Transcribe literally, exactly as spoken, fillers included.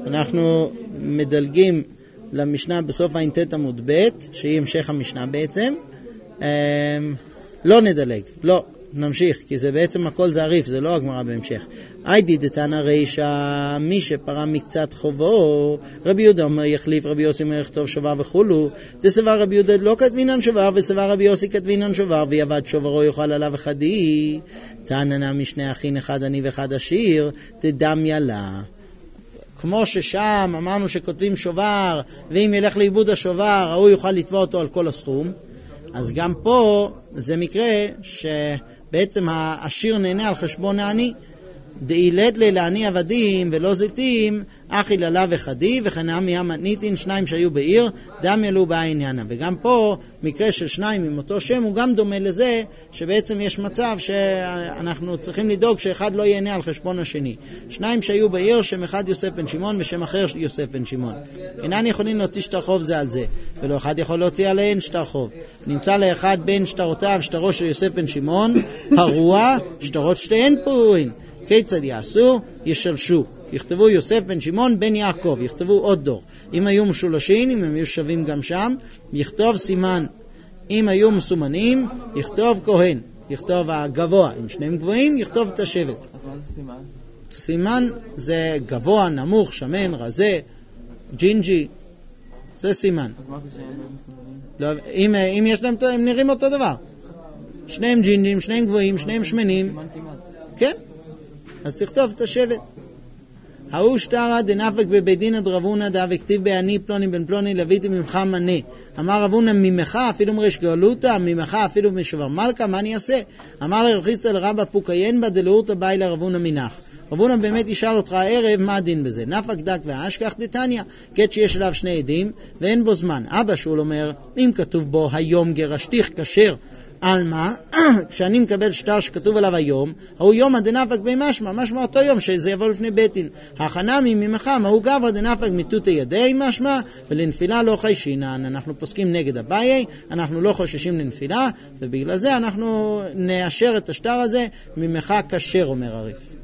אנחנו מדלגים למשנה בסוף האינטט עמוד ב' שהיא המשך המשנה בעצם. לא נדלג, לא, נמשיך, כי זה בעצם הכל זה עריף, זה לא הגמרא בהמשך. היידי דתנא רישא, מי שפרע מקצת חובו, רבי יהודה אומר יחליף, רבי יוסי אומר יכתוב שובר וכולו, דסבר רבי יהודה לא כתבינן שובר, וסבר רבי יוסי כתבינן שובר, ויעבד שוברו יאכל עליו אחד-היא. תעננה משני אחין, אחד עני ואחד עשיר, תדמיה לה. כמו ששם אמרנו שכותבים שובר, ואם ילך לאיבוד השובר, הוא יוכל לתבוע אותו על כל הסכום. אז גם פה זה מקרה שבעצם העשיר נהנה על חשבון העני. דאילד לי לעני עבדים ולא זיתים, אחי ללב אחד-היא, וכנעמי המתניתין, שניים שהיו בעיר, דם ילו בעניינה. וגם פה מקרה של שניים עם אותו שם הוא גם דומה לזה, שבעצם יש מצב שאנחנו צריכים לדאוג שאחד לא ייהנה על חשבון השני. שניים שהיו בעיר, שם אחד יוסף בן שמעון ושם אחר יוסף בן שמעון. אינן יכולים להוציא שטר חוב זה על זה, ולא אחד יכול להוציא עליהן שטר חוב. נמצא לאחד בין שטרותיו שטרו של יוסף בן שמעון, פרוע, שטרות שתיהן פרועים. כיצד יעשו? ישלשו. יכתבו יוסף בן שמעון בן יעקב, יכתבו עוד דור. אם היו משולשים, אם הם היו שווים גם שם, יכתוב סימן. אם היו מסומנים, יכתוב כהן, יכתוב הגבוה. אם שניהם גבוהים, יכתוב את השבט. אז מה זה סימן? סימן זה גבוה, נמוך, שמן, רזה, ג'ינג'י. זה סימן. אז מה זה שהם מסומנים? לא, אם, אם יש להם, הם נראים אותו דבר. שניהם ג'ינג'ים, שניהם גבוהים, שניהם שמנים. סימן כמעט. כן. אז תכתוב את השבט. ההוא שטרה דנפק בבית דין דרבונה דאב כתיב בעני פלוני בן פלוני לביתי ממך מנה. אמר רבונה ממך אפילו מריש גאלותא, ממך אפילו משובר מלכה, מה אני אעשה? אמר לרב חיסדא לרבא פוקיין בה דלאורתא באי לרבונה מנח. רבונה באמת ישאל אותך הערב מה הדין בזה. נפק דק ואשכח דתניא, קט שיש עליו שני עדים ואין בו זמן. אבא שול אומר, אם כתוב בו היום גרשתיך כשר, על מה? כשאני מקבל שטר שכתוב עליו היום, הוא יום הדנפק במשמע, משמע אותו יום שזה יבוא לפני בית דין. החנמי ממחם, הוא גבר דנפק מתותי ידי משמע, ולנפילה לא חיישינן. אנחנו פוסקים נגד אביי, אנחנו לא חוששים לנפילה, ובגלל זה אנחנו נאשר את השטר הזה ממחה כשר, אומר הריף.